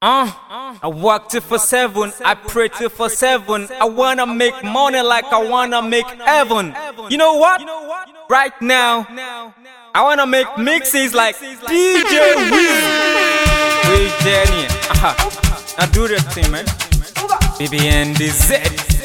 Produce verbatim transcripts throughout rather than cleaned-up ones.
Uh, I work till for seven, I pray till for seven. I wanna make money like I wanna make heaven. You know what? Right now, I wanna make mixes like D J Wiz. Wiz Jenny. Aha. Now do that thing, man. B B N D Z.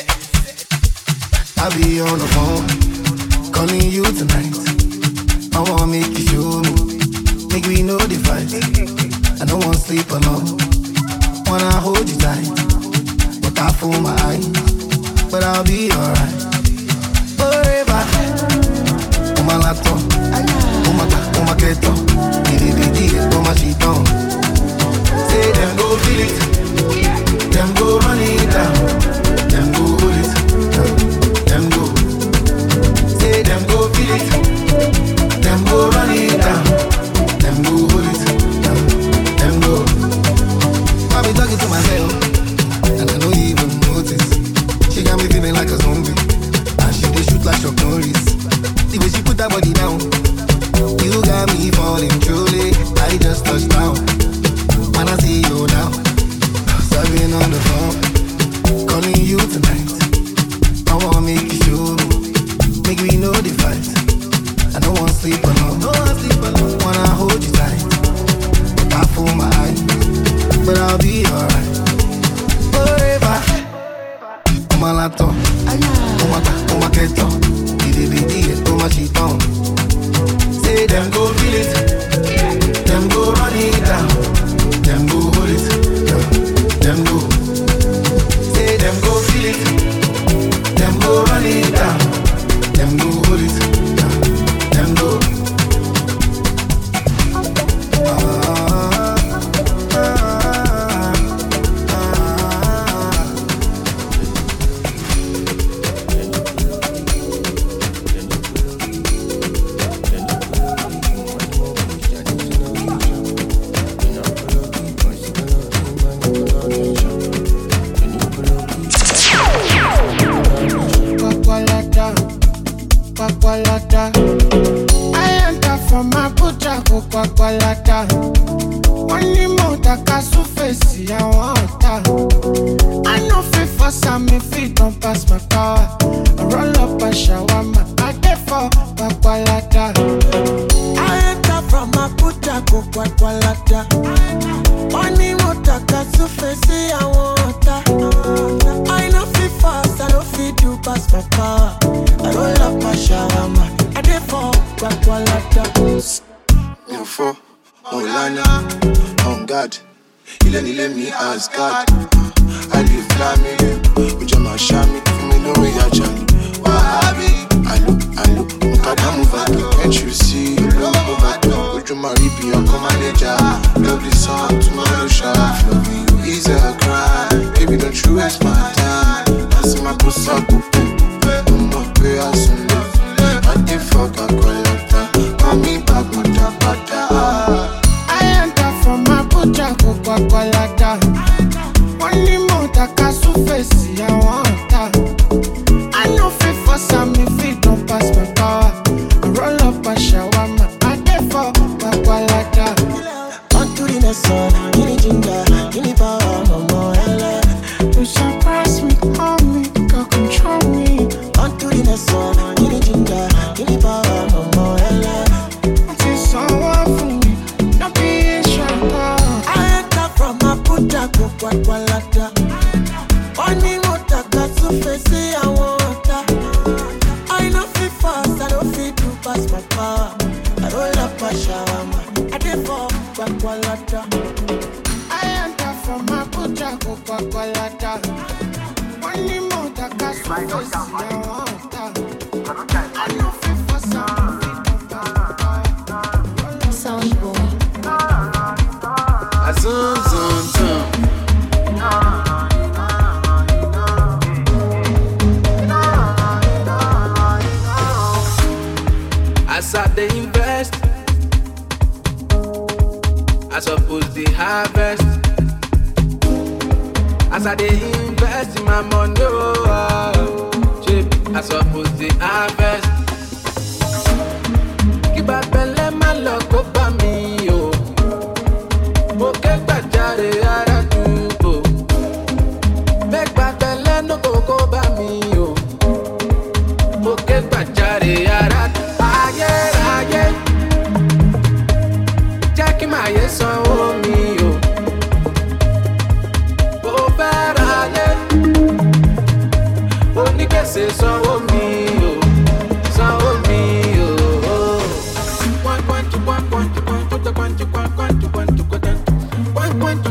I be on the phone, calling you tonight. I wanna make you show me, make we know the fight. I don't wanna sleep alone, wanna hold you tight, but I fool my eyes, but I'll be alright. Forever, on my laptop, on my on my keto, did it, did it, on my sheet on. Say them go feel it, them go run it down, them go hold it, them go. Say them go feel it, them go run it down, them go hold it, them go. I be talking to myself, and I don't even notice. She got me feeling like a zombie, and she dey shoot like Chuck Norris. The way she put that body down, you got me falling truly. I just touched down, when I see you now. Serving on the phone, calling you tonight. I wanna make you show me, make we know the fight. I don't wanna sleep alone, don't wanna sleep alone. Wanna hold you tight, I fool my eyes, but I'll be alright. Forever, on my laptop, on my on my keto, did it, did it, on my sheet on. Say them go feel it, them go run it down, them go hold it, them go. Say them go feel it, them go run it down, them go hold it, them go. Ah, ah, ah, ah. Kwakwalata, kwakwalata. I enter from my butcher, go kwakwalata. One more takasu face, I want her. I know fit for some, if it don't pass my power. I roll up a shawarma, I get for kwakwalata. I enter from my butcher, go kwakwalata. One more takasu face, I want her. I know fit fast, I don't fit do pass my power. I roll up a shawarma, I get for kwakwalata. Me for Olana, on God. Il a let me ask God. I live family, with your mashami, for me no way I jam. Wahabi, I look, I look, look at them over. Can't you see? You love over to with your maribi, your manager. Love this song, tomorrow shall loving you is a crime. Baby, don't you waste my time. I see my pussy up, I'm not pay as soon. I did fuck, I call up. Call me back, my tapata. I enter from my butcher, go kwakwalata. One more takasu face, I want her. I know fit for some, if it don't pass my power. I roll up a shawarma, I get for kwakwalata. On to the next one, give me ginger, give me power, no more hella. You surprise me, call me, girl, control me. On to the next one, give me ginger, give me power, no more hella. Until someone for me, not be a shadow. I enter from my puta, go kwakwalata. One more takasu face, I want her. I know fit fast, I don't fit to pass my power. I roll up a shawarma, I get for kwakwalata. I enter from my butcher, go kwakwalata. One more takasu face, I want her. I know fit for some. Sound boy. I zoom, zoom, zoom. As I they invest, I suppose they harvest. As I they invest in my money, oh, cheap. I suppose they harvest. Keep up and let my luck go by me, oh. Okay, but jare ara tu.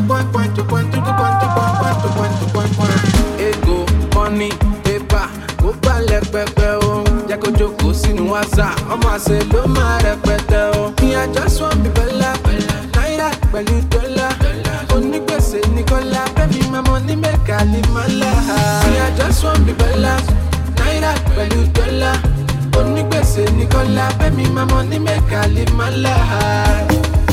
point, point to point to the point to point, point to point to point, point. Ego, money, paper, go balẹ̀ pẹpẹ o. Jẹ́ kó jókòó sínú wáṣà, ọmọ àṣẹ ló máa rẹpẹtẹ o. Me, I just want be bella, náírà pẹ̀lú dọ́là. Onígbèsè ní kọ́lá, baby my money make I live my life. Me, I just want be bella, náírà pẹ̀lú dọ́là. Onígbèsè ní kọ́lá, baby my money make I live my life.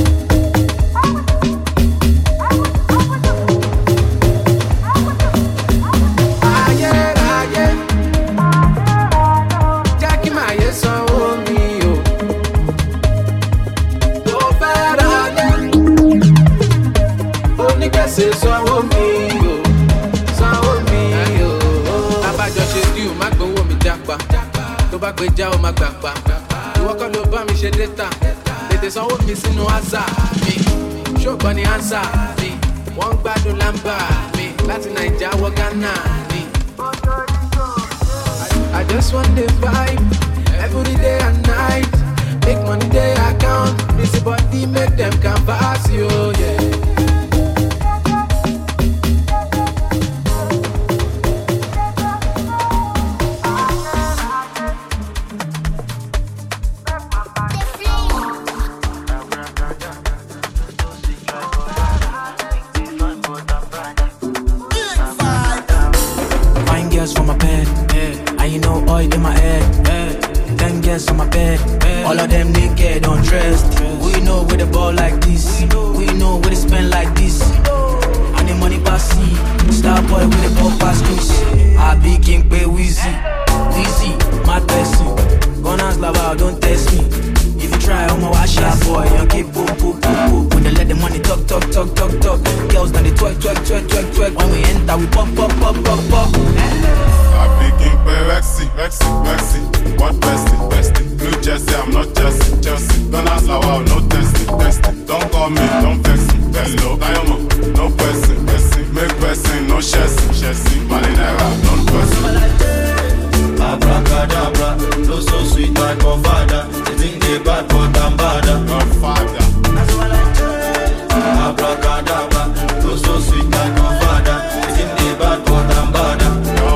Say sanwó mi o, sanwó mi o. Abájọ ṣe díù má gbowó mi jápa, tó bá gbé já o má gbà pa. Ìwọ kọ́ ló bá mi ṣe data, tètè sanwó mi sínú àṣà mi. Ṣóògbọ́n ni àṣà mi, wọ́n ń gbádùn lámbà mi. Láti Naija wọ Ghana mi. I just want the vibe, every day and night. Make money day account, busy body make them canvas you, yeah. From my bed, yeah. And you know oil in my head, yeah. Ten girls on my bed, yeah. All of them naked, undressed. Yeah. We know where the ball like this, we know, we know where they spend like this. And the money pass see, star boy with the ball pass loose. I be king pay Weezy, Weezy, my person. Gunners lava, don't test me. If you try, I'ma wash ya boy. You keep boom, boom, boom, boom. When they let the money talk, talk, talk, talk, talk. Girls now they twerk, twerk, twerk, twerk, twerk. When we enter, we pop, pop, pop, pop, pop. I begin pay Rexy, Rexy, Rexy. What bestie, bestie? New Jersey, I'm not Chelsea, Chelsea. Don't ask like wow, no testing, testing. Don't call me, don't vex me. Hello, Diamond, no person, person. Make person, no chassis, chassis. Malinera, non person. Abracadabra, no so sweet like my father. They think they bad, but I'm badder. Godfather. Abracadabra, no so sweet like my father. They think they bad, but I'm badder.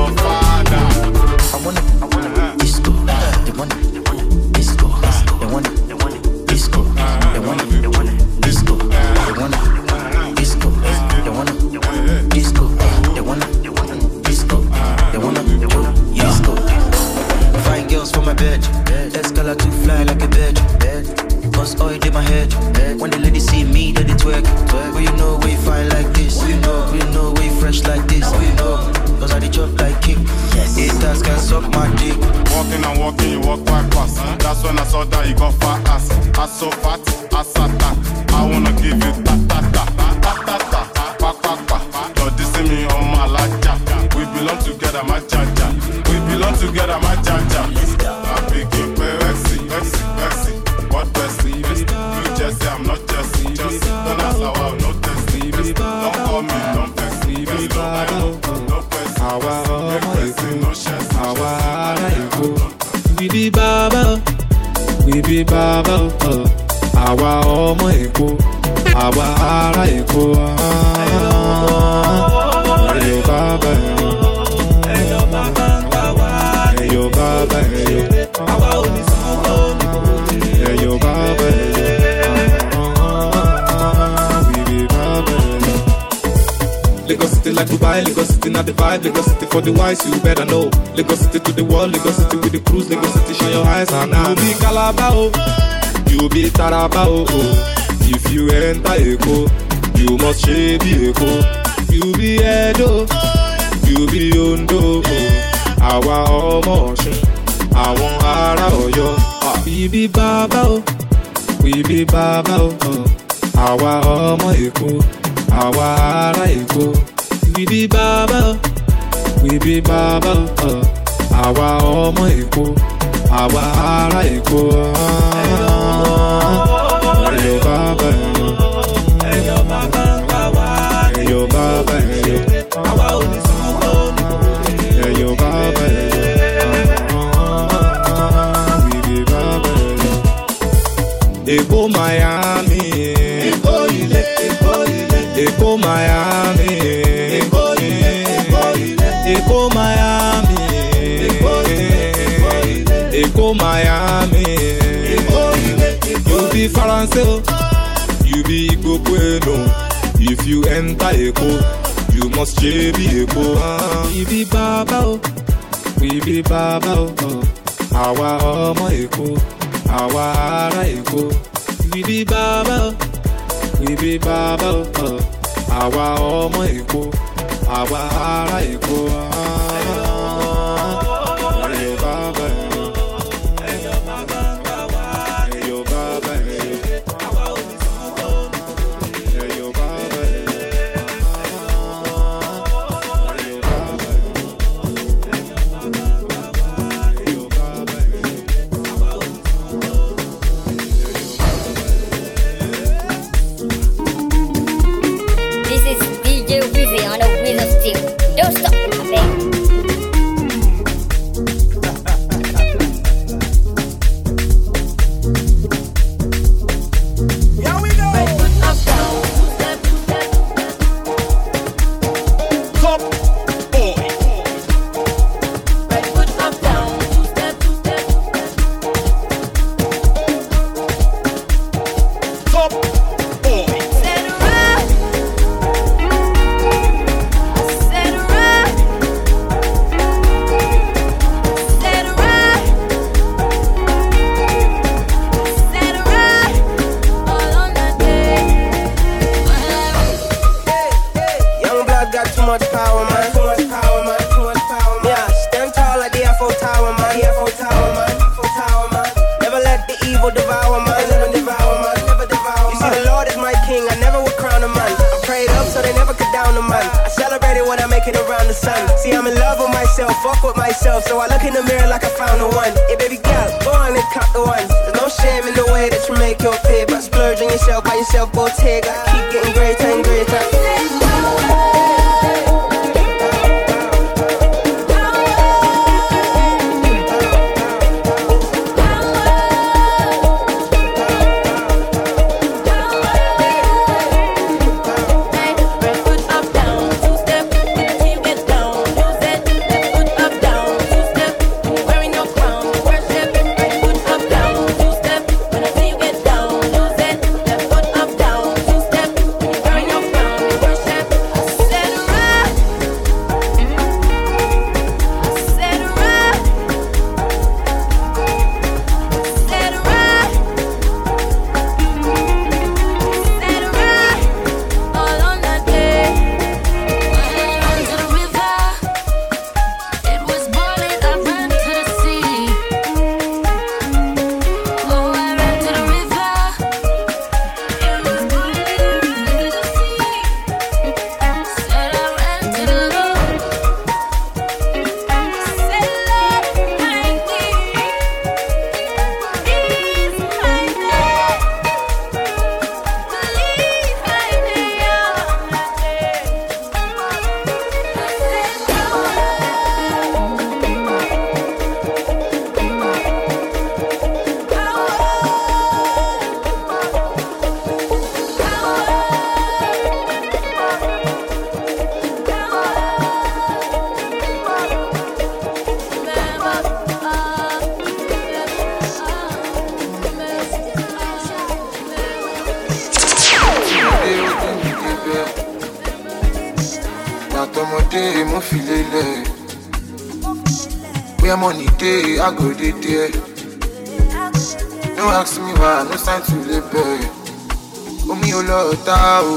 To fly like a bird, cause oil in my head. When the ladies see me, they twerk. But you know we fine like this. We know, we know we fresh like this. We know, cause I dey chop like king. Haters can suck my dick. Walking and walking, you walk quite fast. That's when I saw that you got fat ass. Ass so fat, ass atta. I wanna give you ta ta ta ta ta ta pa pa pa. You're dissing me on my laja. We belong together, my jaja. We belong together, my jaja. I begin pay Rexy, Rexy, Rexy. What bestie? New Jersey, I'm not Jersey, Jersey. Don't ask how I'm not testy. Don't call me, don't vex me. Hello, I know, no person. Make person, no chest. We be Baba, we be Baba. Àwa ọmọ Èkó, àwa ará Èkó. Ẹyọ bàbá ẹyọ, ẹyọ bàbá bàbá, ẹyọ bàbá ẹyọ. Àwa ò ní sanwó ní ẹyọ bàbá ẹyọ. We be Baba ẹyọ. Lagos City like Dubai, Lagos City not the vibe. Lagos City for the wise, you better know. Lagos City to the world, Lagos City with the cruise. Lagos City shine your eyes and now. You be Calabar, you be Taraba, oh. If you enter Eko, you must shave Eko. You be Edo, you be Ondo, oh. Àwa ọmọ Ọ̀ṣun, àwọn ará Ọ̀yọ́. We be Baba, oh. We be Baba, oh. Àwa ọmọ Èkó, àwa ará Èkó. We be Baba, oh. We be Baba, oh. Àwa ọmọ Èkó, àwa ará Èkó. Ẹyọ bàbá ẹyọ, ẹyọ bàbá bàbá, ẹyọ bàbá ẹyọ. Àwa ò ní sanwó ní ẹyọ bàbá ẹyọ. We be Baba ẹyọ. Èkó Miami, Èkó ilé, Èkó ilé. Èkó Miami. Miami, Eko Miami, Eko Miami. You be Faransé, you be Igbo Bueno. If you enter Eko, you must be Eko. We be Baba, we be Baba. Àwa ọmọ Èkó, àwa ará Èkó. We be Baba, we be Baba. Àwa ọmọ Èkó, àwa ará Èkó. Ẹyọ bàbá ẹyọ, ẹyọ bàbá bàbá, ẹyọ bàbá ẹyọ, àwa ò ní sanwó. Ẹyọ bàbá ẹyọ, ẹyọ bàbá ẹyọ. This is D J Weezy on the wheel of steel. Don't stop, I beg. Here we go. Right foot up, down, two step, two step. Top boy. Right foot up, down, two step, two step. Top boy. Said right. I said right. Said right. Said right. All on that day. Young blood got too much power, man. Too much power, man. Too much power, man. Yeah, stand tall like the Eiffel Tower, man. The Eiffel Tower, man. Eiffel Tower, man. Never let the evil devour, man. Never devour, man. Never devour, man. You see, the Lord is my king. I never would crown a man. I prayed up so they never could down a man. I celebrated when I make it around the sun. See, I'm in love with myself, fuck with myself. So I look in the mirror like I found the one. Hey, baby girl, go on and count the ones. There's no shame in the way that you make your pay. But splurge on yourself by yourself, go take. I keep getting greater and greater. Right foot up, down, two step. Until you get down, lose it. Left foot up, down, two step. When you're wearing your crown, worship. Right foot up, down, two step. Until you get down, lose it. Left foot up, down, two step. When you're wearing your crown, worship. I said right. I said right. Said right. Said right. All on that day. When I ran to the river, it was boiling. I ran to the sea. Oh, I ran to the river, it was boiling. I ran to the sea. Said I ran to the Lord. Said, Lord, hide me. Please hide me. Please hide me on that day. I said, T'ọmọdé mo fi lélẹ̀, where money dey I go dey there. No ask me why, no sign to labor. Omi ò lọ ta o.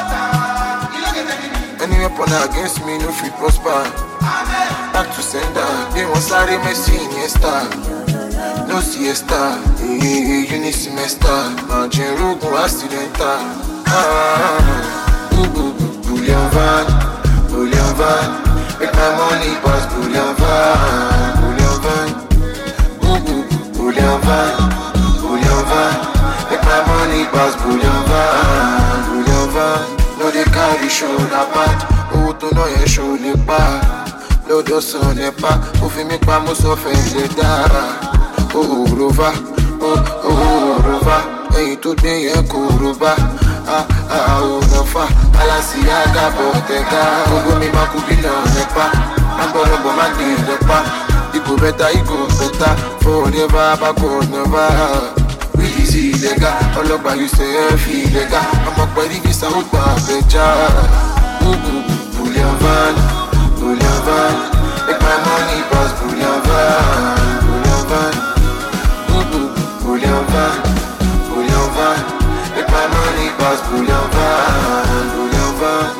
Any weapon against me no fit prosper. Back to sender, they wan sáré Messi Iniesta. No siesta, eh, eh, uni semester. Margin rogun accidental. Ah, ooh, ooh, bullion van, bullion van. Make my money pass bullion van, bullion van. Ooh, ooh, bullion van, bullion van. Make my money pass bullion van, bullion van. No dey carry shoulder pad, owó tó ná yẹn ṣó lè pa. Lọ́dọ̀ sàn nípa, ó fi mí pa mo sọ fẹ́ lè dára. Oh, Rova, oh, oh, Rova. Ẹyin tó gbé yẹn kò rova. ah, ah, oh, no fa. Balenciaga, Bottega, Ogo mi makubina, nepa. Agbonobo magi, nepa. Igo better, Igo better. Forever, backward, never. We easy, lega. All about you say, feel lega. I'm up by the visa, out by beja. Ooh, bullion van, bullion van. Make my money pass bullion van, bullion van. Ooh, bullion van, bullion van. Make my money pass bullion van, bullion van.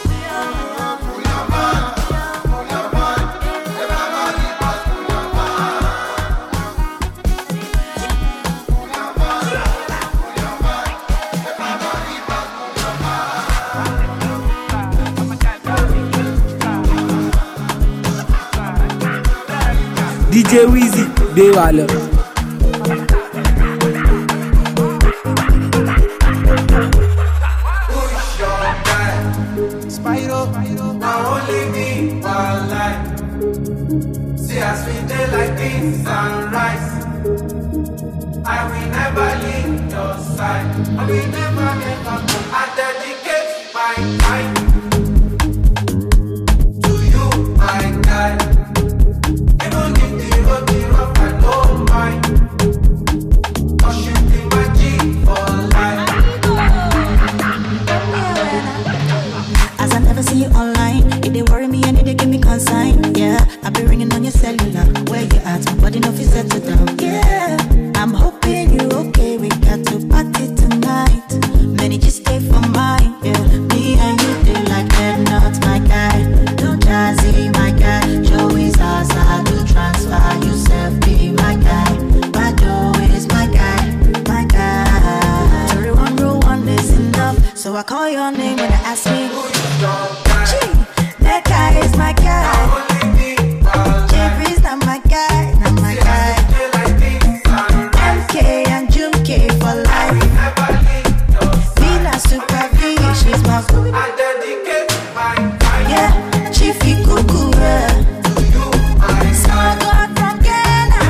D J Weezy, gbé wa lọ. Spyro, now only me one life. See as we dey like this sunrise. I will never leave your side. I will never ever go. I dedicate my time to you, my guy. Even if the road be rough, I don't mind. 'Cause you be my G for life. As I never see you online, it dey worry me and it dey give me consign. Yeah, I be ringing on your cellular. Where you at? My body no fit settle down. Yeah, I'm hoping you okay. We got to party tonight. Many just stay for mine. Yeah, me and you do like that. Not my guy. No jazzy, my guy. Joe is us. I do transfer. Yourself be my guy. Bado is my guy. My guy. Jury one rule one is enough. So I call your name when I ask me. Gee, that guy is my guy. Jeffrey's not my guy. Not my guy. M K and Junke for life. Vina Super V, she's my boo. I dedicate my time. Yeah, Chiefy Cuckoo. Yeah. Someone got from Ghana.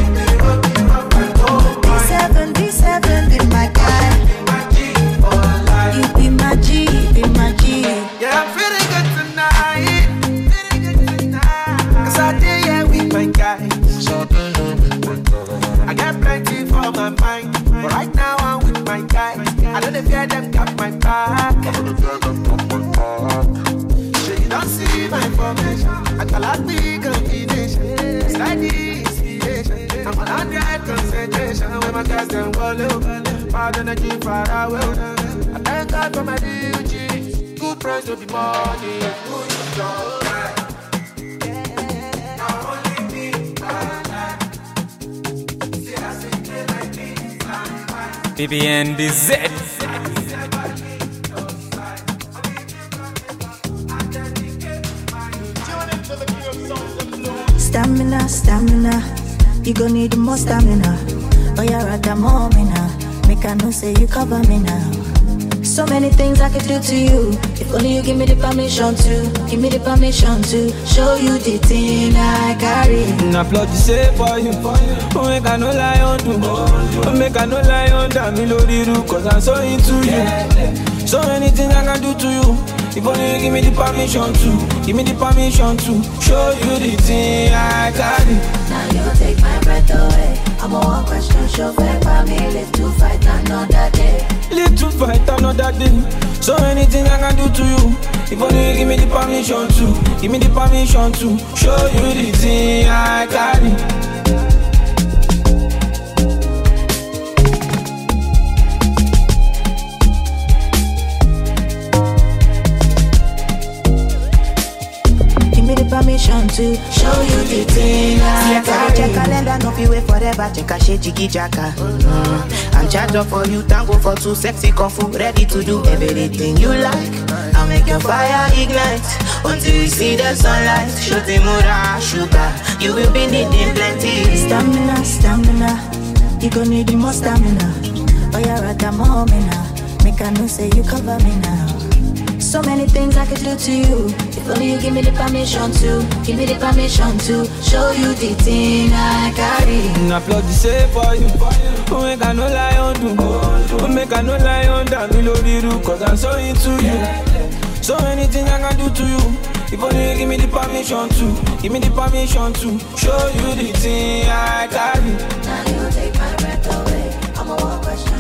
D seven, D seven, be my guy. You be my G, be my G. Yeah, I'm feeling good tonight. Feeling good tonight. 'Cause I did yeah with my guys. I got plenty for my mind. But right now I'm with my guys. I don't fear them got my back. Sure you don't see my information. I got a big combination. It's like the inspiration. I'm on hundred concentration. When my guys them roll over. My energy far away. I thank God for my D G. Good price to be money. Good job. B B N D Z. Stamina, stamina. You gon' need more stamina. Oh, you're at the moment now. Make I know say you cover me now. So many things I could do to you. If only you give me the permission to. Give me the permission to show you the thing I carry. Na plot the same for you. Oh, make I no lie on you. Oh, make I no lie on that. Me love you, cause I'm so into you. So many things I can do to you. If only you give me the permission to. Give me the permission to show you the thing I carry. Now you take my breath away. I'm a one question show fair for me. Live to fight another day. Live to fight another day. So many things I can do to you. If only you give me the permission to. Give me the permission to show you the thing I carry. Permission to show you the thing I carry. Check calendar, no be wait forever. Check a shade, jiggy jacka. Mm-hmm. I'm charged up for you, tango for two, sexy kung fu, ready to do everything you like. I'll make your fire ignite until you see the sunlight. Show the mura sugar, you will be needing plenty. Stamina, stamina, you gon' need more stamina. Oh, you're at the moment now. Make I know say you cover me now. So many things I could do to you. If only you give me the permission to, give me the permission to show you the thing I carry. I plug the safe for you. Who make I no lie on do? Who make I no lie on that? Me love you, cause I'm so into you. So many things I can do to you. If only you give me the permission to, give me the permission to show you the thing I carry. Now you take my breath away. I'm a one question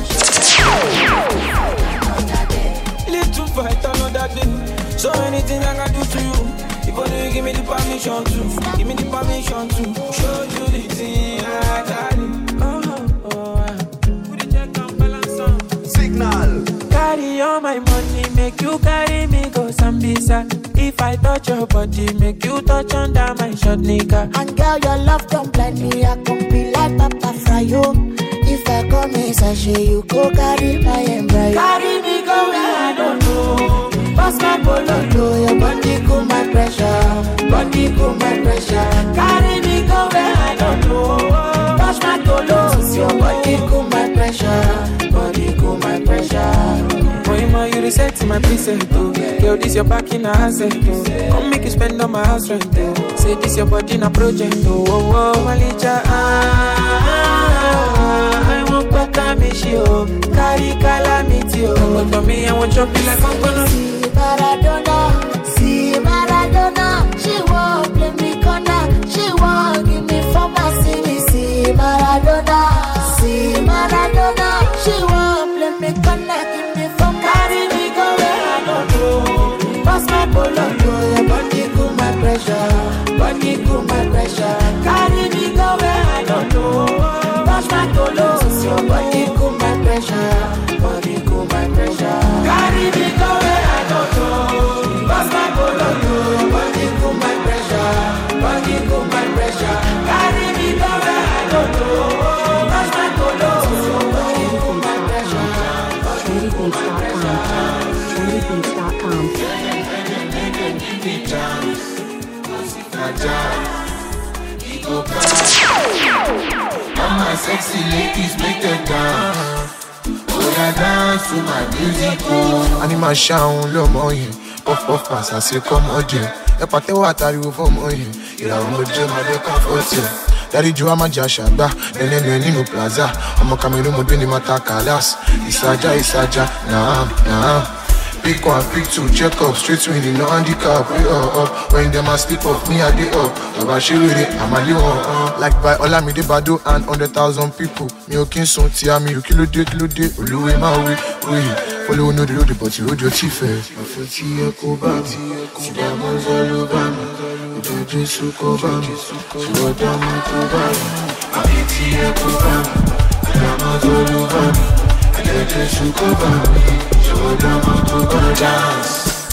Live to fight another day. So many things I can do to you. If only you give me the permission to, give me the permission to show you the thing I carry. Oh, oh, oh. Put the check and balance on. Signal. Carry all my money, make you carry me go Sambisa. If I touch your body, make you touch under my short nigga. And girl, your love don't blind me. I can be like Papa Fryo. If I come in sachet, you go carry my embryo. Carry me go where I don't know. Pass my bololo, your body cool my pressure. Body cool my pressure. Carry me go where I don't know. Touch my tolos, your body cool my pressure. Body cool my pressure. Boy, ma, you reset my preset, oh. Girl, this your back in a asset, oh. Come make you spend on my house rent, oh. Say this your body in a project, oh. Oh, oh, Malicha, ah, ah, ah, I won't back a mishi, oh. Carry calamity, oh. But for me, I won't chop you like I'm gonna. See Maradona, see Maradona. She won't play me corner. She won't give me for my see see Maradona, see Maradona. She won't play me corner. Give me for my carry me go where I don't know. pass my polo, your body cool my pressure. Body cool my pressure. Carry me go where I don't know. Touch my tolos, your body cool my pressure. Body cool my pressure. Carry me go where I don't know. Pass my polo, your body cool my pressure. Body cool my pressure. Carry me go where I don't know. Touch my tolos, your body cool my pressure. Body cool my pressure. trendy beats dot com. All my sexy ladies make them dance. Oh, yeah, dance to my music. Anima sound low moye. Puff puff pass, I say come on, Jay. A pate water you for moye. Ila umoje ma de comfort. Daddy Joe ama jashaba. Nene nene no plaza. I'ma come in with the matakalas. Isaja isaja. Nah nah. Pick one, pick two, check up, straight winning, no handicap, we all up. When them a slip off, me a day up. Baba she with it, I'm a little uh. Like by Olamide Bado and hundred thousand people. Me okay son tia me, you kilo de, kilo de. Oluwe ma we, we. Follow no the road, but you hold your teeth first. I feel tia koba, tia manzalo bama. Ujoje su koba, suwa dama koba. I feel tia koba, tia manzalo bama. Ujoje su koba. Show them how to go dance.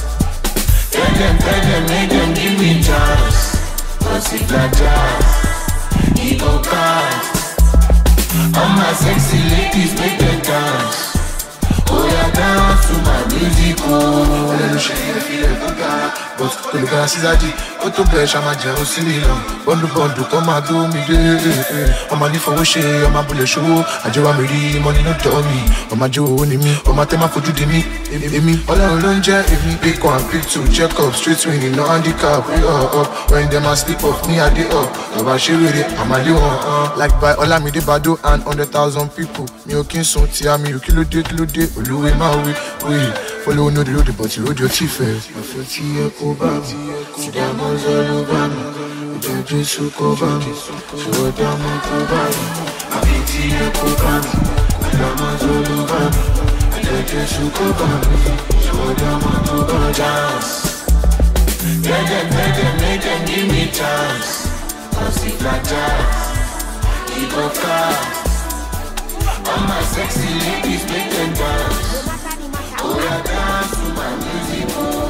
Tell them, tell them, make them give me chance. Cause if like jazz, he go cast. All my sexy ladies make them dance. Oh yeah, dance to my music, oh. Let me show you the feeling, but to look at Caesar, oh to bless, I'm a jealous silly. Bondu bondu, come and do me, I'm a live for worship, I'm a bullet show. I do a me, money not to me. I'm a Joe, only me, I'm a tema for you, me, me. All I alone, jet, if me pick one, pick two, check up, straight swinging, no handicap, we all up. When them a sleep off, me a day up. I'm a shit with it, I'm a little uh. Like by Olamide Bado and hundred thousand people. Me okay, so tia me, you kilo de, kilo de. Oluwe ma we, we. Follow no the road, but you hold your teeth first. I feel tia koba, tia manzalo bama. Ujoje su koba, suwa dama koba. I feel tia koba, tia manzalo bama. Ujoje su koba, suwa dama koba. Dance. Let them, let them, let them give me chance. Cause if like jazz, he go fast. All my sexy ladies make them dance. Oh, yeah, dance to my music.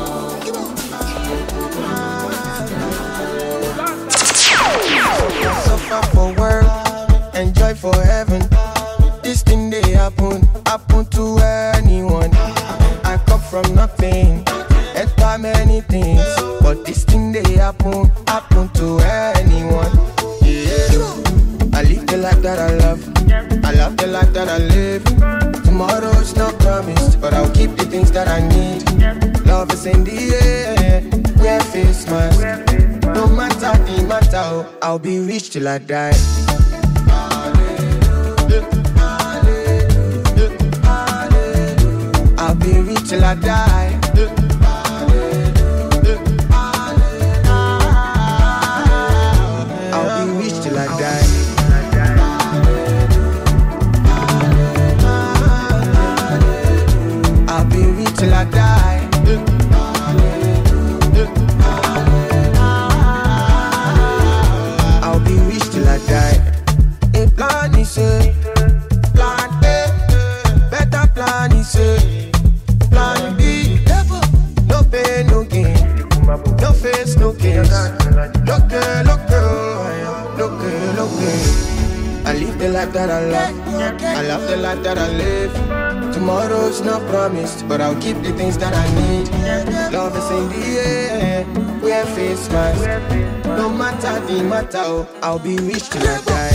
Suffer for work, enjoy for heaven. This thing they happen, happen to anyone. I come from nothing, enter many things, but this thing they happen, happen to anyone. Yeah. I live the life that I love, I love the life that I live. Tomorrow is not promised, but I'll keep the things that I need. Love Love is in the air. Wear face mask. No matter the matter, I'll be rich till I die. I'll be rich till I die. I'll be rich till I die. I'll be rich till I die. I'll be rich till I die. A plan is a plan A, better plan is a plan B. No pain, no gain, no face, no case. Look good, look good, look good, look good. I live the life that I love. I love the life that I live. Tomorrow's not promised, but I'll keep the things that I need. Love is in the air. Wear face mask. No matter the matter, I'll be rich till I die.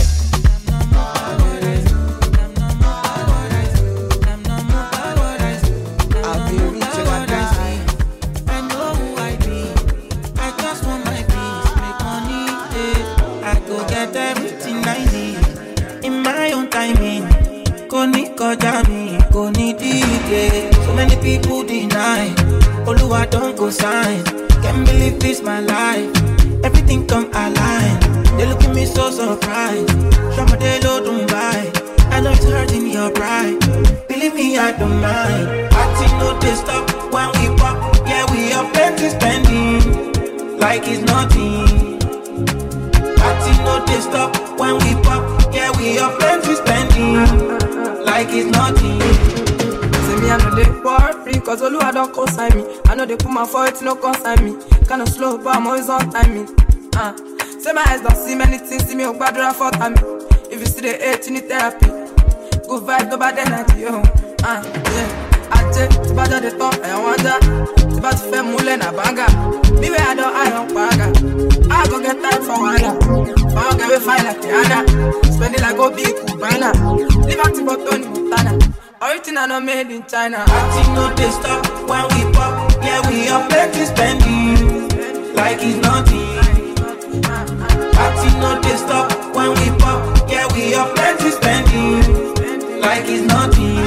I'll be rich till I die. I know who I be. I just want my peace, make money. Eh. I go get everything I need in my own timing. Koni koja mi, koni D J. So many people deny. Oluwa don't go sign. Can't believe this my life. Everything come align. They look at me so surprised. Somebody low don't buy. I know it's hurting your pride. Believe me, I don't mind. I think no they stop when we pop. Yeah, we are plenty spending like it's nothing. I think no they stop when we pop. Yeah, we are plenty spending like it's nothing. See me, I know they worry, cause Oluwa don't consign me. I know they put my foot, no consign me. Kinda slow, but I'm always on timing. Uh. Say my eyes don't see many things, see me, oh, bad for time. If you see the hate, you need therapy. Good vibe, no bad energy, yo. Uh, yeah. Ache, tu bad at the top, I want that. Tu bad to fair mule na banga. Me where I don't, I don't paga. I go get time for water. I'll get me fine like Tiana. Spend it like go big Cubana. Live out to Botoni, Montana. Everything I know made in China. I think no they stop when we pop. Yeah, we are plenty spending like it's nothing. I think no they stop when we pop. Yeah, we are plenty spending like it's nothing.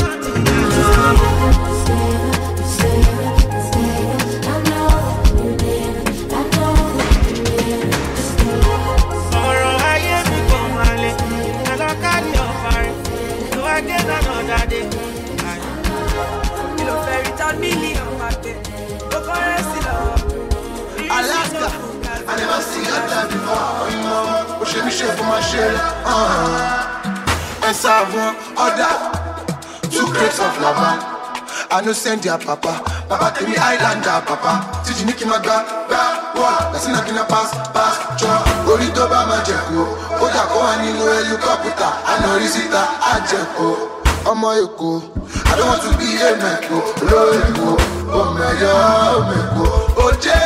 Ọ̀rọ̀ ayé mi kò máa le, ẹlọ́kàdì ọ̀fàrẹ̀, ló wá dé lọ́nà dáadé. Kí ló fẹ́ rí tán mílíọ̀nù pàdé? Ó kọ́rẹ́ sí lọ́wọ́. Alaska, I never see your time before. Oh, she me share for my share. Uh-huh. And savon, order two crates of lava. I no send your papa. Papa tell me Islander, papa. Tiji Niki Maga, ba, wa. That's in a kina pass, pass, draw. Orito ba majeko. Oda ko ani no helicopter. I no risita, ajeko. Omo Eko. I don't want to be a meko. Lo Eko. Oh my God, oh my God. Oje.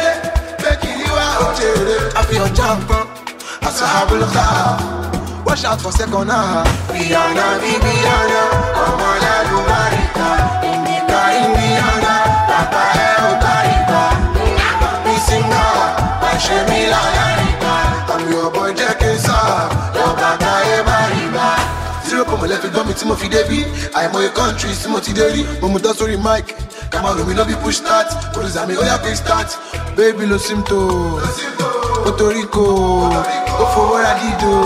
I feel jump up, I saw how we look out. Watch out for second half. Rihanna, Rihanna, I'm on a Lumarita. Indica, Indiana, Papa, El Cariba. Missing now, I should be like I'm your boy, Jack and Sa. Your Bata, Ebariba. Zero come left with me, Timothy Davy. I am my country, Timothy Davy. Momuta, sorry, Mike. Come on, we love you push start. What is that? Me, oh, yeah, quick start. Baby, lo simto. Puerto Rico. Go for what I did, do.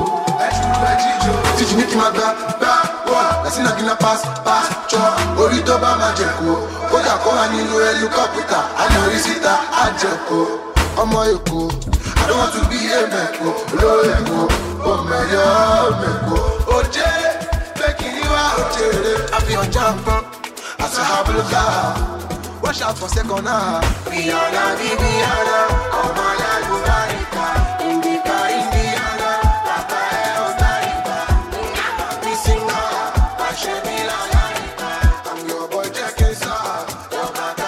Teach me, Kimaga, ba, wa. That's in a gina pass, pass, chop. Orito, ba, majeko. Oda, ko, ani, no, helicopter. I know, risita, ajeko. Omo, Eko. I don't want to be a meko. Lo, Eko. Oh, my God, meko. Oje, making you out, Oje. I feel jump up. I saw how we look out. Watch out for second half. Rihanna, Rihanna, come on, Lumarita. Indica, Indiana, Papa, El Cariba. Missing now, I should be like I'm your boy, Jack and Sa. Your Bata,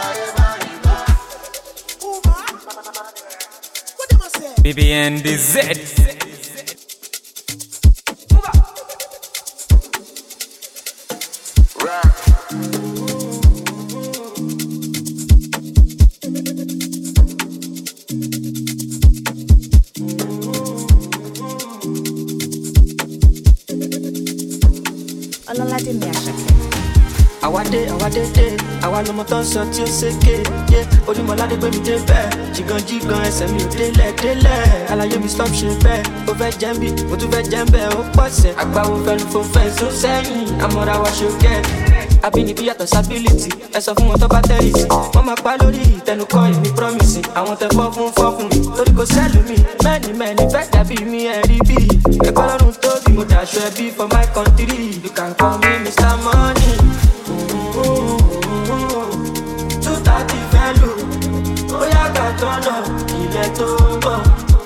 Ebariba. B B N D Z. àwa dé àwa dé dé àwa lọmọ tó ń sọ tí ó ṣèké yé onímọ̀ládé gbé mi dé bẹ́ẹ̀ jìgàn jìgàn ẹsẹ̀ mi ò délẹ̀ délẹ̀ àlàyé mi stop ṣe bẹ́ẹ̀ ó fẹ́ jẹ́ ń bì mo tún fẹ́ jẹ́ ń bẹ́ẹ̀ ó pọ̀sẹ̀ àgbáwo fẹ́nu fò fẹ́ sún sẹ́yìn àmọ́ra wa ṣe kẹ́ àbínibí yàtọ̀ sábìlìtì ẹ sọ fún wọn tó bá tẹ́rìtì wọ́n máa pa lórí ìtẹnukọ́ èmi promise àwọn tẹ fọ́ fún fọ́ fún mi torí kò sẹ́lù mi mẹ́ni mẹ́ni fẹ́ dàbí mi ẹ̀rí bí ẹgbẹ́ lọ́rùn tóbi mo dàṣọ ẹbí for my country you can call me mister Money. two thirty fẹ́ lò ó yá ká tọ́nà ilẹ̀ tó ń bọ̀.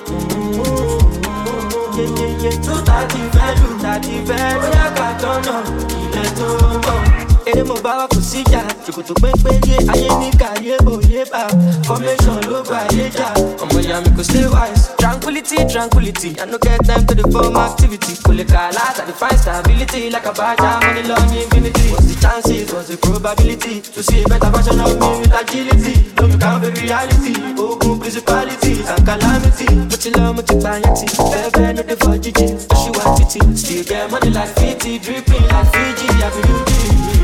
two thirty fẹ́ lò thirty fẹ́ lò ó yá ká tọ́nà ilẹ̀ tó ń bọ̀. Ere mo bá wa kò síjà ṣòkòtò pépé yé ayé ní kàyé òye bá formation ló gba ayé jà ọmọ ìyá mi kò stay wise. Tranquility, tranquility, I no get time to the form activity. Kò lè kà láti define stability like a badger money long infinity. What's the chances, what's the probability to see a better version of me with agility? No you can't be reality, ogun principalities and calamity. Mo ti lọ mo ti gbà yẹn ti bẹ́ẹ̀ no dey for jíjí oṣù wa títí. Still get money like fifty, dripping like Fiji, àbí Rudy.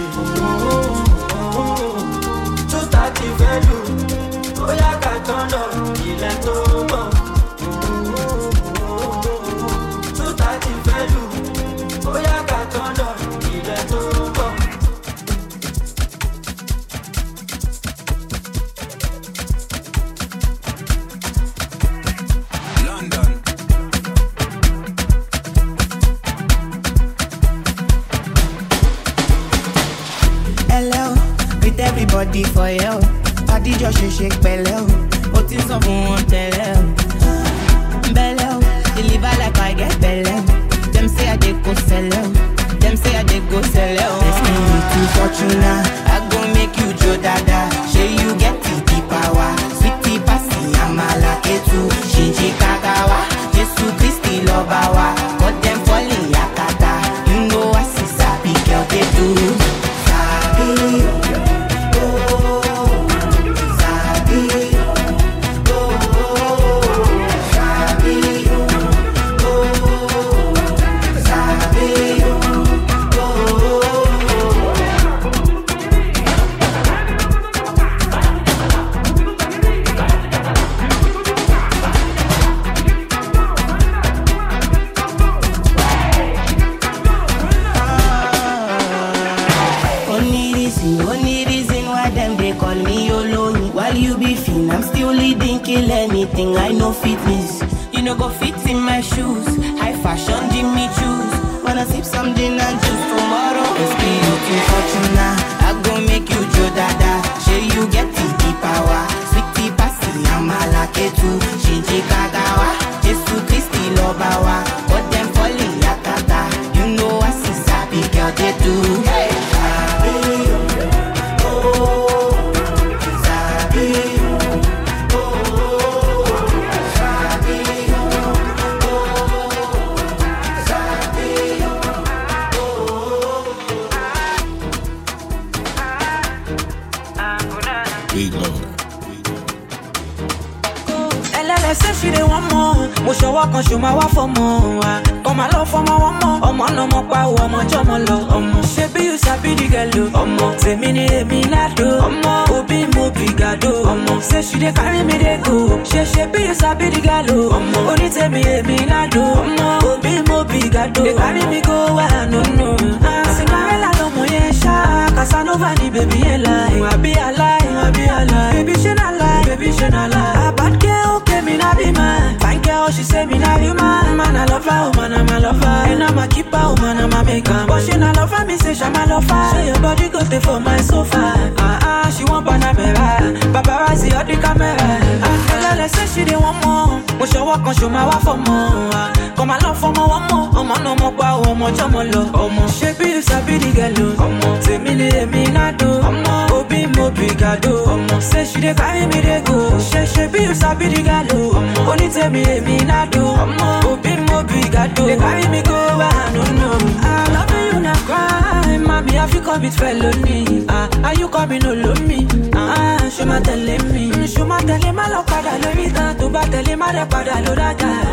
two thirty value, ó yá ká tọ́nà ilẹ̀ tó mọ̀. two thirty value, ó yá ká tọ́nà ilẹ̀ tó mọ̀. London. Hello, greet everybody for you. Party just shake shake pẹ̀lẹ́ o. Ó ti sọ fún wọn tẹ́lẹ̀ o. Bẹ̀lẹ̀ o, deliver like I get bẹ̀lẹ̀ o. Dem say I dey go sẹ̀lẹ̀ o. Dem say I dey go sẹ̀lẹ̀ o. Let's make it to Fortuna. I go make you jo dada. Shey you get the the power. Sweetie pasi amala ketu. Shinji kagawa. Jesu Christi lọba wa. Got them falling yakata. You know I see sabi girl dey do. Anything I know fitness, you know go fit in my shoes. High fashion, Jimmy choose. Wanna sip some gin and juice tomorrow? Let's be looking Fortuna. I go make you jo dada. Shey you get the the power. Sweetie pasi amala ketu. Shinji kagawa. Jesu Christi lobawa. Got them falling yakata. You know I see sabi girl they do. Hey, sabi, oh, sabi. Say she dey want more. Mo show up, show my wife for more. Come along for my one more. Ọmọ no mo pa o, ọmọ jọmọ lọ. Ọmọ ṣebí you sabi the girl o. Ọmọ tèmi ni èmi nado. Ọmọ òbí mo bigado. Ọmọ say she dey carry me dey go. Ṣe ṣebí you sabi the girl o. Ọmọ oní tèmi èmi nado. Ọmọ òbí mo bigado. Dey carry me go where I no know. Cinderella lọmọ yẹn ṣá. Casanova ni baby yẹn lie. Ìwà bí aláì, ìwà bí aláì. Baby ṣe na lie, baby ṣe na lie. A bad girl, okay, me na be man. Fine girl, she say me na be man. Man, I love her, oh man, I'm a lover. And I'm a keeper, oh man, I'm a maker. But she na love her, me say she ma love her. Say your body go stay for my sofa. Ah ah, she want Panamera. Paparazzi on the camera. And the girl say she dey want more. Mo show walk, mo show my wife for more. Come along for more, one more. Ọmọ no mo pa o, ọmọ jọmọ lọ. Ọmọ ṣebí you sabi the girl o. Ọmọ tèmi ni èmi nado. Ọmọ òbí mo bigado. Ọmọ say she dey carry me dey go. Ṣe ṣebí you sabi the girl o. Ọmọ oní tèmi èmi nado. Ọmọ òbí mo bigado. Dey carry me go where I no know. I love you na crime, mami I fit commit felony. Ah, are you coming alone me? Ah, ṣo ma tẹ̀lé mi? Ṣo ma tẹ̀lé má lọ padà lórí ìtàn tó bá tẹ̀lé má rẹ̀ padà lórí àjà.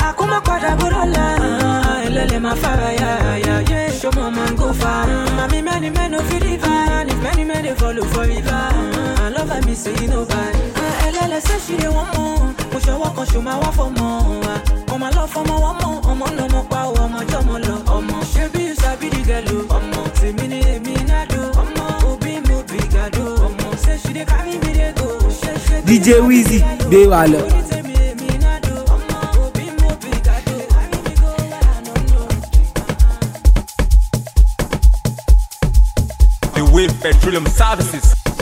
kó má padà gbọ́dọ̀ la. Ẹlẹ́lẹ̀ máa fara ya ya ya. Show my man go far. Mami many men no fit divine. If many men they follow for river. I love her me say you know bad. Ẹlẹ́lẹ̀ say she dey want more. Mo ṣe wọ́n kan ṣo máa wá fọ́ mọ́. Ọmọ lọ fọmọ wọ́n mọ́. Ọmọ náà mọ́ pa o. Ọmọ jọmọ lọ. Ọmọ ṣé bí you sabi the girl o. Ọmọ tèmi ni èmi náà do. Ọmọ òbí mi ò bí gàdó. Ọmọ say she dey carry me dey go. D J Wheezy gbé wa lọ. The Wave Petroleum Services.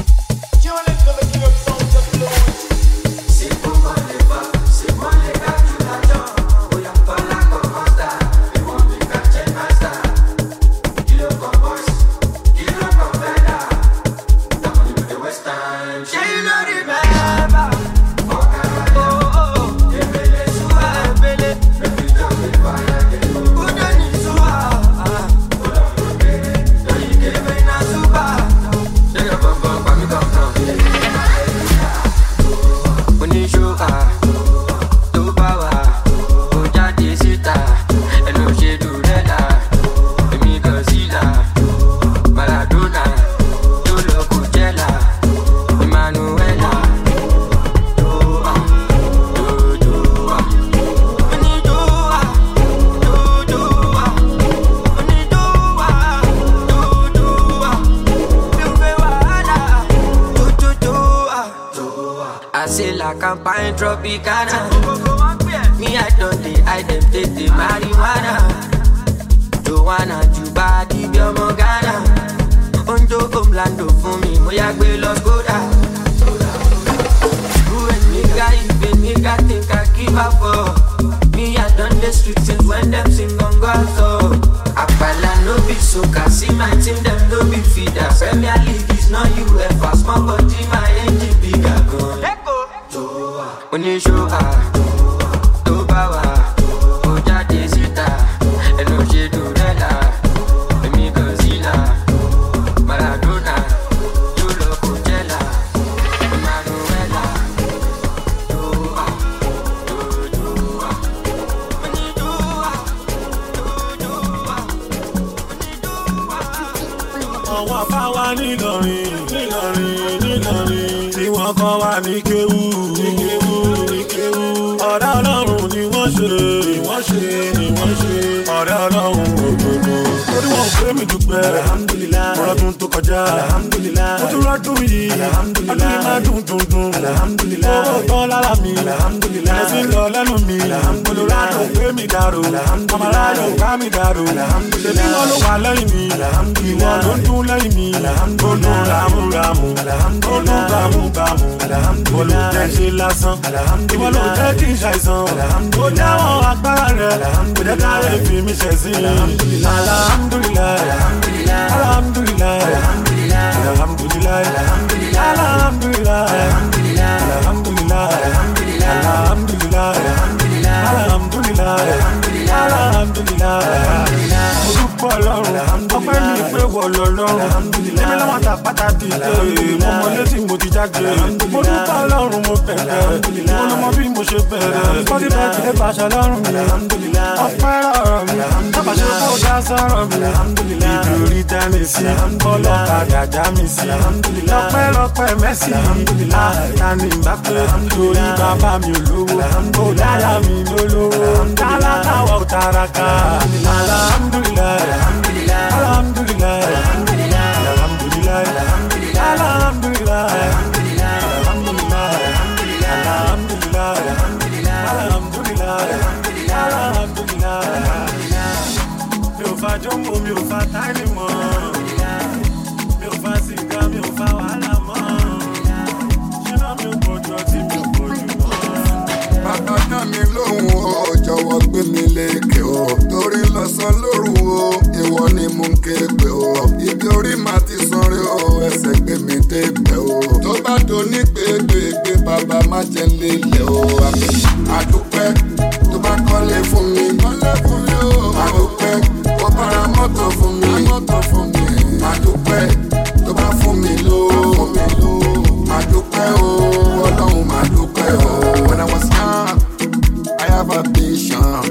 Campaign Tropicana. Me, I don't they, I them take the marijuana. Joanna, Juba, Dibia Morgana. Ondo, Omlando, for me, Moyagwe, Los Goda. Who and nigga, even nigga think I give up for. Me, I done the street since when them sing on God, so. Apala no be so, see my team, them no be feeder. Premier League is not U F A, small body, my engine bigger gun. Oníṣòwò tó bá wà ó jáde síta ẹnu ṣe dùrẹ́là èmi kan sílà Maradona yóò lọ kó jẹ́là Emmanuela tó wà tó tó wà onídùúwà tó tó wà onídùúwà. Àwọn afáwa nílọrin nílọrin nílọrin tí wọ́n kọ́ wa ní kéwú ní kéwú. Ọ̀rẹ́ Ọlọ́run ni wọ́n ṣe, ni wọ́n ṣe, ni wọ́n ṣe. Ọ̀rẹ́ Ọlọ́run òdodo. Torí wọn pé mi dúpẹ́. Alhamdulillah. Ọdún tó kọjá. Alhamdulillah. Mo tún rọ́dún yìí. Alhamdulillah. Ọdún yìí máa dùn dùn dùn. Alhamdulillah. Owó tán lára mi. Alhamdulillah. Ẹ̀sìn lọ lẹ́nu mi. Alhamdulillah. Olùrádùn pé mi dàrú. Alhamdulillah. Ọmọládùn ká mi dàrú. Alhamdulillah. Ṣèbí wọn ló wà lẹ́yìn mi. Alhamdulillah. Ìwọ ló ń dún lẹ́yìn mi. Alhamdulillah. Olú ràmúràmù. Alhamdulillah. Olú gbàmúgbàmù. Alhamdulillah. Olùjẹ́ ṣe lásán. Alhamdulillah. Ìwọ ló jẹ́ kí n ṣàìsàn. Ó jáwọ́ agbára rẹ̀. Kò jẹ́ ká lè fi mi ṣẹ̀ sí. Alhamdulillah. Alhamdulillah. Alhamdulillah. Alhamdulillah. Alhamdulillah. Alhamdulillah. Alhamdulillah. Alhamdulillah. Mo dúpọ̀ Ọlọ́run, ọpẹ́ mi pé wọ lọ́lọ́run. Èmi lọ́wọ́ ta pátá dìde, mo mọ létí mo ti jáde. Mo dúpọ̀ Ọlọ́run mo bẹ̀rẹ̀, mo lọ mọ bí mo ṣe bẹ̀rẹ̀. Bọ́dí bẹ́ẹ̀ ti lè pàṣẹ lọ́rùn mi. Ọpẹ́ lọ́rọ̀ mi, tábàṣe kó dá sọ̀rọ̀ mi. Ìdúrí dání sí, ọlọ́kadà já mi sí. Lọ́pẹ́ lọ́pẹ́ mẹ́sì, àtàní Mbappé. Torí bàbá mi ò lówó, ó dára mi lólówó. Tálákàwọ̀ tàràkà. Alhamdulillah, alhamdulillah, alhamdulillah, alhamdulillah, alhamdulillah, alhamdulillah, alhamdulillah, alhamdulillah, mi ò fa jọ́mbó, mi ò fa táìlì mọ́, mi ò fa sìgá, mi ò fa wàhálà mọ́, ṣẹ́nà mi ò pọ̀jù ọtí, mi ò pọ̀jù mọ́. Bàbá dá mi lóhùn o, jọ̀wọ́ gbé mi lékè o. Torí lọ́sàn lóru o, ìwọ ni mò ń ké pè o. Ibi orí màá ti sanre o, ẹsẹ̀ gbé mi débẹ̀ o. Tó bá do ní gbégbégbé, bàbá má jẹ́ lélẹ̀ o. Àdúpẹ́ tó bá kọ́lé fún mi, kọ́lé fún mi o. Àdúpẹ́ tó bá ra mọ́tò fún mi, mọ́tò fún mi. Àdúpẹ́ tó bá fún mi lówó, fún mi lówó. Àdúpẹ́ o, Ọlọ́run má dúpẹ́ o. When I was young, I have a vision.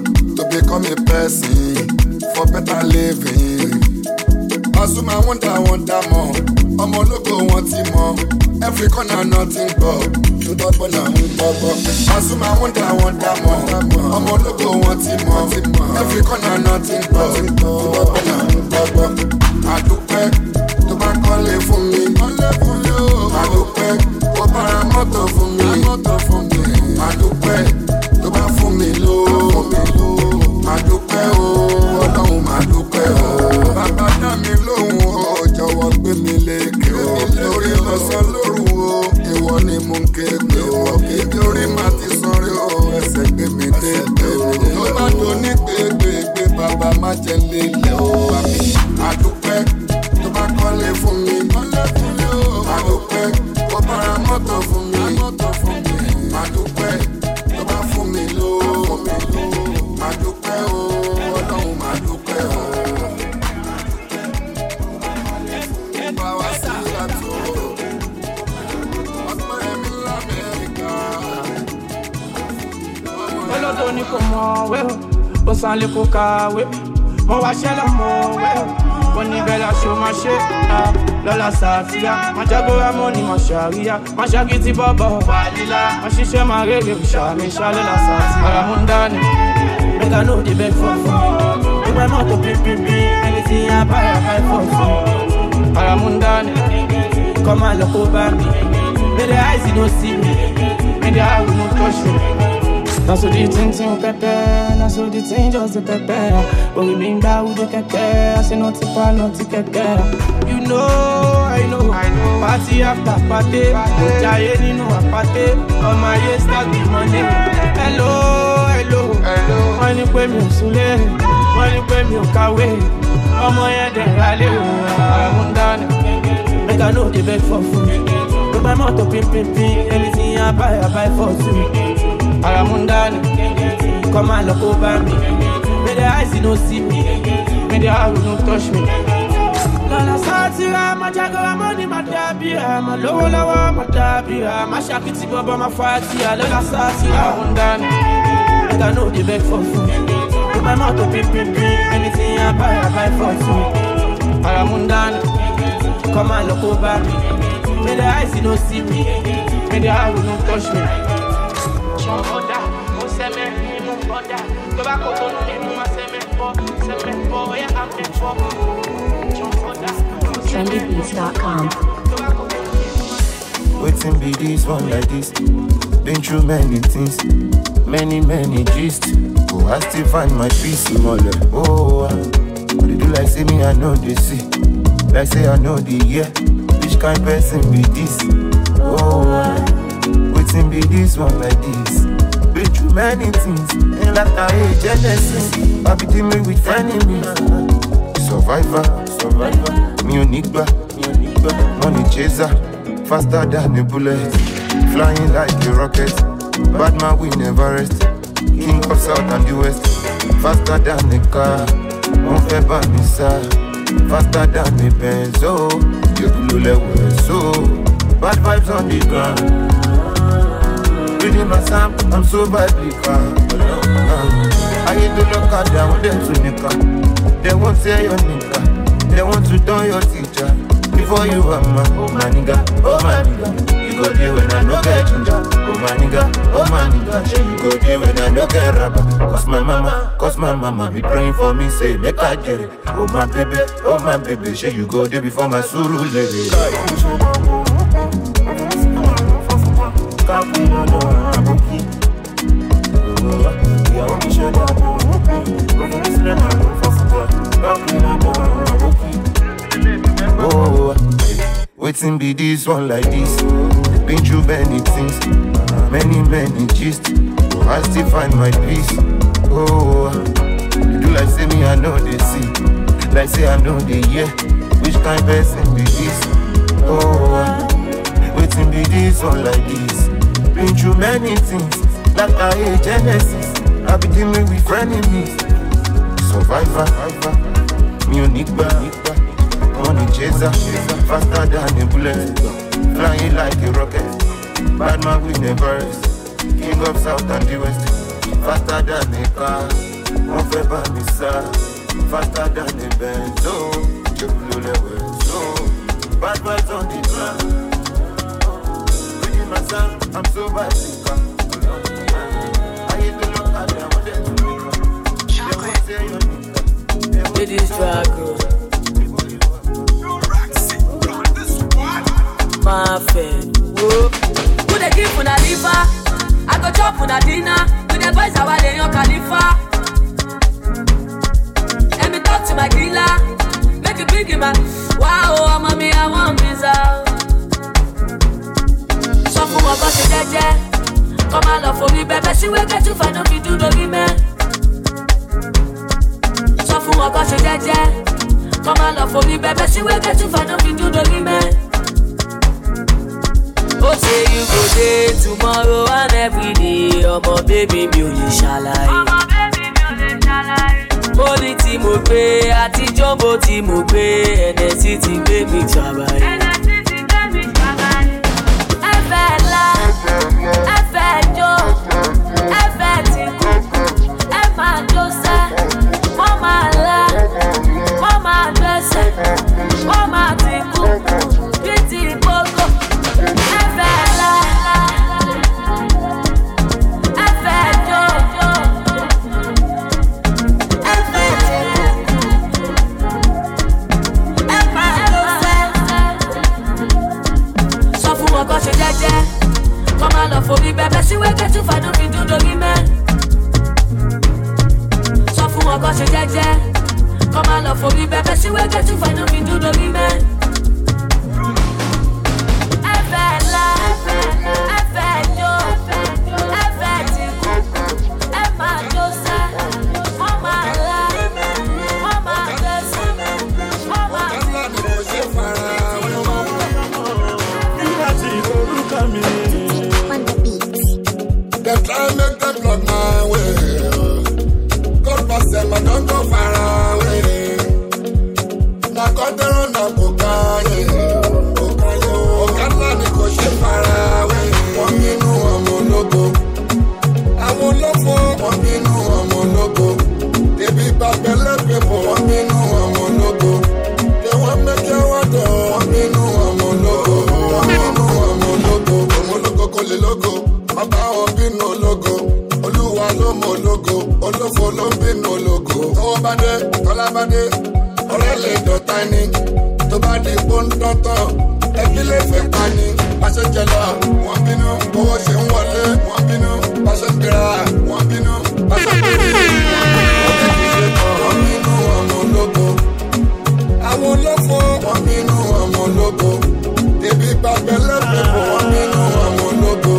corner nothing but to talk on a talk. Asuma wonder wonder more. I'm on logo want it more. Every corner nothing but to talk on a talk. I do pay to back call it for me. I do pay for paramoto for me. I do pay to back for me low. I do pay oh, no, I do pay oh. Baba dá mi lóhùn o, jọ̀wọ́ gbé mi lékè o. Lórí lọ́sàn lóru o, ìwọ ni mo ń ké pé o. Ibi orí máa ti sanre o, ẹsẹ̀ gbé mi dé pé o. Tó bá tó ní gbégbégbé, bàbá má jẹ lélẹ̀ o. Àdúpẹ́ tó bá kọ́lé fún mi. Àdúpẹ́ tó bára mọ́tò fún mi. Àdúpẹ́ tó bá fún mi lówó. Àdúpẹ́ o, ọlọ́run máa dúpẹ́ o. Báwa sí ìlàtọ̀, ọpẹ́ mi l'Amẹ́ríkà. Olódò ni kò mọ̀ wé o, ó san lè kó kàwé. Mo wá ṣẹlẹ̀ mọ̀ wé o, mo ní bẹ́ẹ̀ la ṣe máa ṣe. Lọ́la sàtìyà, máa jágóra mọ́ ni mo ṣàríyá. Máa ṣàkìtì bọ́bọ̀ wà lílá. Máa ṣiṣẹ́ máa rèrè ṣàmì ṣálẹ̀ sàtìyà. Ara mú ń dání, make I know the beg for food. Make my mouth to pimp pimp pimp. Anything I buy, I buy for food. Ara mú ń dání, come and look over me. May the eyes don't see me, may the eye will not touch me. Now so the thing thing pepper, now so the thing just the pepper. But we mean by with the pepper, I say not to pan, not to pepper. You know, I know, I know. Party after party, giant in no party. On my ears start the money. Hello, hello, hello. Money pay me sule, money pay me kawe. Omo yẹn dey rally, I'm done. Make I know the beg for food. Put my mouth to pimp pimp pimp. Anything I buy, I buy for two. Aramundani, come and look over me. May the eyes don't see me, may the eye don't touch me. Lọ́la sátìrà, máa jágọ́ra money, máa dábìrà. Máa lówó lọ́wọ́, máa dábìrà. Máa ṣàkìtì bọ́bọ́, máa fàtìrà. Lọ́la sátìrà, Aramundani, make I know the beg for food. Put my mouth to pimp pimp pimp. Anything I buy, I buy for two. Aramundani, come and look over me. May the eyes don't see me, may the eye don't touch me. Order, mo sẹ́mẹ̀ ní mo bọ́dà. Tó bá kò tó ní mo máa sẹ́mẹ̀ pọ̀, sẹ́mẹ̀ pọ̀, ọ̀yá àmì pọ̀. trendy beats dot com. Waiting be this one like this. Been through many things, many, many gist. Oh, I still find my peace in all that. Oh, but they do like say me, I know they see. Like say I know the year. Which kind person be this? Oh, waiting be this one like this. Been through many things, and like I hate Genesis. I be dealing with enemies. Survivor, survivor. Me Onigba, me Onigba. Money chaser, faster than a bullet. Flying like a rocket. Bad man we never rest. King of South and the West. Faster than a car. One feber missile. Faster than a Benzo. You blue so. Bad vibes on the ground. Reading my Sam, I'm so biblical. I hate to look at them, them to nika. They won't say your nigga. They want to turn your teacher. Before you are man, oh my nigga, oh my nigga. You go there when I no get ginger. Oh my nigga, oh my nigga. You go there when I no get rubber. Cause my mama, cause my mama be praying for me, say make I get it. Oh my baby, oh my baby. Say you go there before my suru lady. Oh, waiting be this one like this. Been through many things, many, many gist. Oh, I still find my peace. Oh, you do like say me, I know they see. Like say I know they hear. Which kind of person be this? Oh, waiting be this one like this. Been through many things, like I hate Genesis. I be dealing with enemies. Survivor, me Onigba, money chaser, faster than a bullet, flying like a rocket. Bad man we never rest. King of South and the West, faster than a car. One feber missile, faster than a Benzo. You blue level so. Bad vibes on the ground. see my son, I'm so bad. I hate to look at them, what they do. It is struggle. My friend, whoa. Who they give una liver? I go chop una dinner. With the boys I want your Khalifa. Let me talk to my dealer. Make it big in my wow, mommy, I want visa. So for my boss, jeje. Come and love for me, baby. See we get to find out if you do the man. So for my boss, jeje. Come and love for me, baby. See we get to find out if you do the man. Oh, say you go there tomorrow and every day. Oh, my baby, mi ò lè ṣàlàyé. Oh, my baby, mi ò lè ṣàlàyé. Bólí tí mo gbé àti jọ́mbó tí mo gbé. Ẹnẹ́sì ti gbé mi tàbáyé. Ẹnẹ́sì ti gbé mi tàbáyé. Ẹ fẹ́ la, ẹ fẹ́ jó, ẹ fẹ́ ti kú, ẹ máa jó sẹ́. Wọ́n máa la, wọ́n máa gbẹ́sẹ̀, wọ́n máa ti kú, bí ti gbogbo. Come on, love for me, baby. See we get to find out if you do the man. So for my gosh, jeje. Come on, love for me, baby. See we get to find out if you do the man. I feel love, I feel you, I feel you. I feel you, mama love, mama bless, mama They try and make them block my way. God bless them, I don't go far away. Now God they run up, okay, okay, okay, they go shit far away. One me know I'm on logo. I won't love for one me know I'm on logo. They be back and let people. One me know I'm on logo. They want make you water. One me know I'm on logo. One me know I'm on logo. I'm on logo, call it logo. Bàbá wọn bínú ológo, Olúwa ló mọ ológo, olófo ló ń bínú ológo. Tọ́wọ́ bá dé, tọ́lá bá dé, ọ̀rẹ́ lè dọ̀tá ni. Tó bá di pọ́ńtọ́tọ̀, ẹbí lè fẹ́ pa ni. Pàṣẹ jẹlọ, wọ́n bínú, owó ṣe ń wọlé, wọ́n bínú. Pàṣẹ gbéra, wọ́n bínú. Pàṣẹ gbéra, wọ́n bínú ọmọ ológo. Àwọn olófo, wọ́n bínú ọmọ ológo. Ibi bàbá lẹ́fẹ̀ẹ́, wọ́n bínú ọmọ ológo.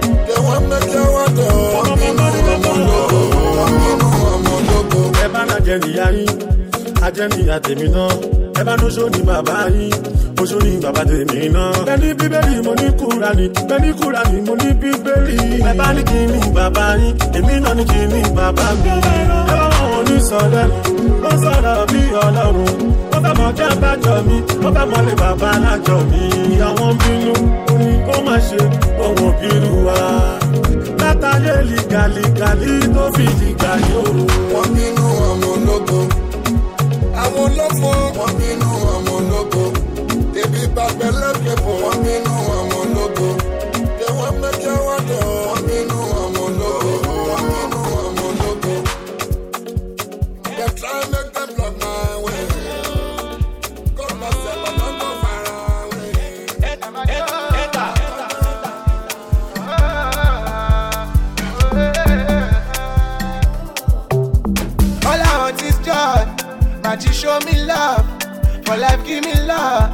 Ẹ bá náà jẹ níyà yín, ajẹ́ níyà tèmi náà. Ẹ bá ní oṣó ní bàbá yín, oṣó ní bàbá tèmi náà. Bẹ́ẹ̀ni bíbélì mo ní Kùránì, bẹ́ẹ̀ni Kùránì mo ní bíbélì. Ẹ bá ní kí ní bàbá yín, èmi náà ní kí ní bàbá mi. Ẹ bá wọn ò ní sọ lẹ́nu, ó sọ̀rọ̀ bí Ọlọ́run. Wọ́n fẹ́ mọ jẹ́ bájọ mi, wọ́n fẹ́ mọ lè bàbá lájọ mi. Àwọn bínú, ó ní kó má ṣe, òun ò bínú wa. Látàyé lìgàlìgàlì tó fi dìgbà yóò. Wọ́n bínú ọmọ ológo. Àwọn olófo. Wọ́n bínú ọmọ ológo. Ebi bàbá lẹ́kẹ̀ẹ́bọ̀. Wọ́n bínú ọmọ ológo. They want make you wonder. Wọ́n bínú ọmọ ológo. Wọ́n bínú ọmọ ológo. They try make them block my way. God bless them, but don't go far away. All I want is joy. Magic show me love. For life give me love.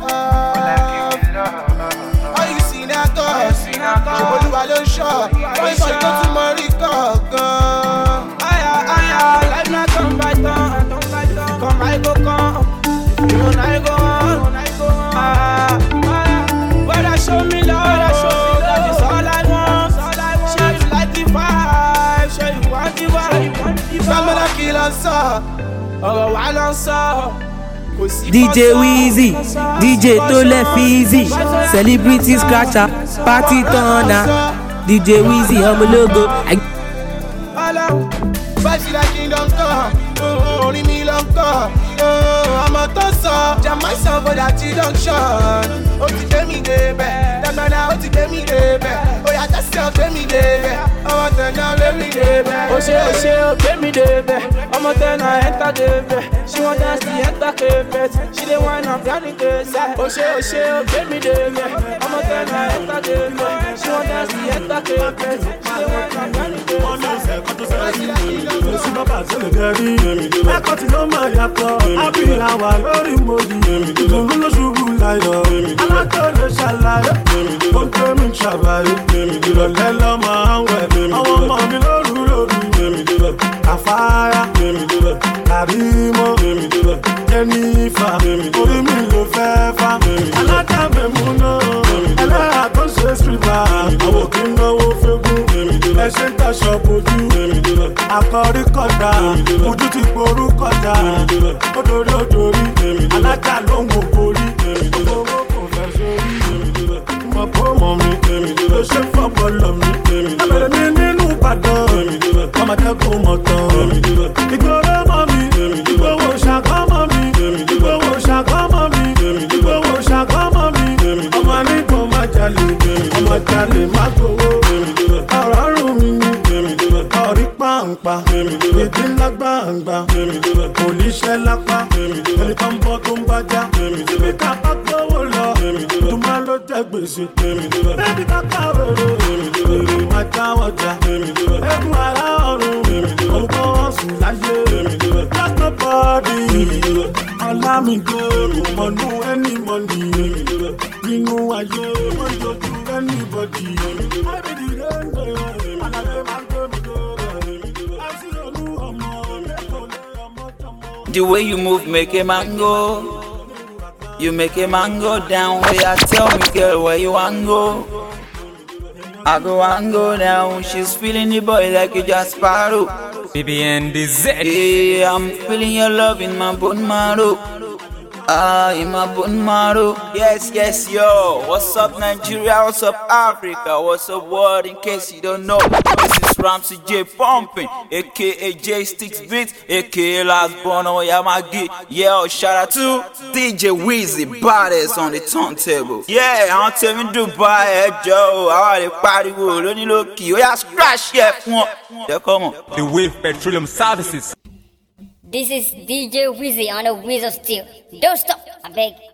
All you see now God. Ṣèbọ̀lúwa ló ń ṣọ́. Wọ́n sọ ìtọ́ tí mo rí kọ̀ọ̀kan. Aya aya life na come by turn. Come by go come. You and I go on. Ah, brother show me love. That is all I want. Show you like the vibe. Show you want the vibe. Family kill us all. Ọ̀rọ̀ wa lọ sọ. D J Weezy, D J Tole Fizzy, Celebrity Scratcher, Party Turner, D J Weezy, ọmọ ológo. Ọlọ́run, bá ṣe la kingdom come, orin mi lọ ń kọ́, ọmọ tó sọ, Jamaica for that junction, ó ti gbé mi débẹ̀, mẹ́nà ó ti gbé mi débẹ̀. Ó yà tẹ́sí ọ̀ gbé mi débẹ̀. Ọmọ tẹ̀nà lé mi débẹ̀. Ó ṣe ó ṣe ó gbé mi débẹ̀. Ọmọ tẹ̀nà ẹ́ńtà débẹ̀. She wan dance the enter carpet. She dey whine and grind the case. Ó ṣe ó ṣe ó gbé mi débẹ̀. Ọmọ tẹ̀nà ẹ́ńtà débẹ̀. She wan dance the enter carpet. She dey whine and grind the case. Oṣù bàbá tó lè gẹ̀rí. Ẹ̀kọ́ tí ló máa yàtọ̀. Àbí àwà lórí mòdì. Ìdùnnú ló ṣubú láyọ̀. Alákọ̀ lè ṣàlàyé. Ó ń tó mi ṣàbàyè. Ìrọ̀lẹ́ lọ máa ń wẹ̀. Àwọn ọmọ mi lóru lóru. Àfáyà. Kàrímọ́. Jẹ́nífà. Orí mi ló fẹ́ fà. Alátàmẹ̀mú náà. Ẹlẹ́yà tó ṣe sílá. Àwọn kì í náwó fẹ́gùn. Ẹ ṣe ń taṣọ bojú. Akọrí kọjá. Ojú ti porú kọjá. Odori odori. Alájà ló ń wò kórí. Owó kò fẹ́ sórí. Mọ̀ kó mọ̀ mi. Ló ṣe fọ́pọ̀ lọ mi. Abẹ̀rẹ̀ mi nínú Ìbàdàn. Ọmọdé kò mọ̀ tán. Ìgboro mọ̀ mi. Ìgbòho ṣàkọ́ mọ̀ mi. Ìgbòho ṣàkọ́ mọ̀ mi. Ìgbòho ṣàkọ́ mọ̀ mi. Ọmọ nígbò má jalè. Ọmọ jalè má gbowó. Ọ̀rọ̀ rùn mi ni. Ọ̀rí pàǹpà. Ìdí ńlá gbàǹgbà. Olíṣẹ́ lápá. Ẹni tó ń bọ́ tó ń bájá. Síbi ká bá gbówó lọ. Tó máa ló jẹ gbèsè. Bébí ká kàwérò. Èrè máa jáwọ́ jà. Ẹkún ara ọ̀run. Olùkọ́ wọn sùn láyé. Just nobody. Ọlá mi gbé. Mọ̀nú ẹni mọ̀nì. Nínú ayé. Wọ́n yọjú anybody. Ábìdì rẹ̀ ń gbé. Àlàyé máa ń gbé mi dé. Àṣìlónú ọmọ. The way you move make a man go. You make a man go down. Where you tell me, girl, where you want go? I go and go down. She's feeling the boy like a Jasparrow. Baby and the Z. Yeah, I'm feeling your love in my bone marrow. Ah, in my bone marrow. Yes, yes, yo. What's up, Nigeria? What's up, Africa? What's up, world? In case you don't know, this is Ramsey J Pumping, aka J Sticks Beats, aka Last Born on Yamagi. Yeah, shout out to D J Weezy, baddest on the turntable. Yeah, I'm telling Dubai, hey, Joe. I want to party with only low key. Oh, yeah, scratch, yeah, yeah, come on. The Wave Petroleum Services. This is D J Weezy on a Weasel Steel. Don't stop, I beg.